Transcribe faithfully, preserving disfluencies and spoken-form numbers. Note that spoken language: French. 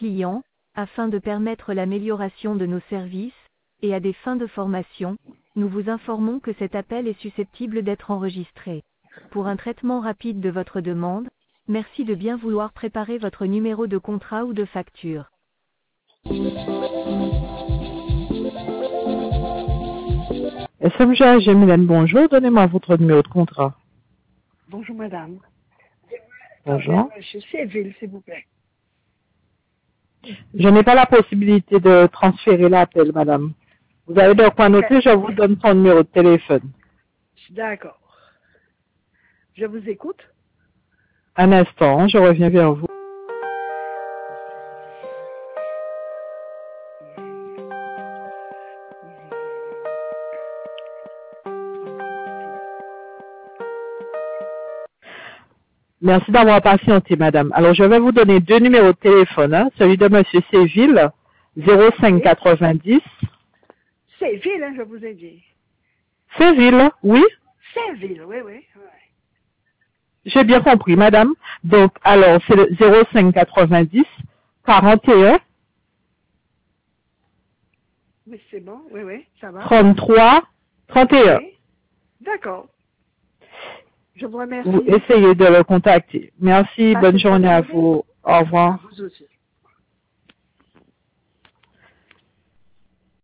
clients, afin de permettre l'amélioration de nos services, et à des fins de formation, nous vous informons que cet appel est susceptible d'être enregistré. Pour un traitement rapide de votre demande, merci de bien vouloir préparer votre numéro de contrat ou de facture. S M G A G Mylène, bonjour, donnez-moi votre numéro de contrat. Bonjour madame. Bonjour. Monsieur Séville, s'il vous plaît. Je n'ai pas la possibilité de transférer l'appel, madame. Vous avez de quoi noter, je vous donne son numéro de téléphone. D'accord. Je vous écoute. Un instant, je reviens vers vous. Merci d'avoir patienté, madame. Alors, je vais vous donner deux numéros de téléphone. Hein. Celui de monsieur Séville, zéro cinq quatre-vingt-dix. Séville, hein, je vous ai dit. Séville, oui. Séville, oui, oui. oui. J'ai bien compris, madame. Donc, alors, c'est le zéro cinq quatre-vingt-dix, quarante et un. Oui, c'est bon, oui, oui, ça va. trente-trois, trente et un. Oui. D'accord. Je vous remercie. Vous essayez de le contacter. Merci, Passez bonne une journée bonne à journée. vous. Au revoir. À vous aussi.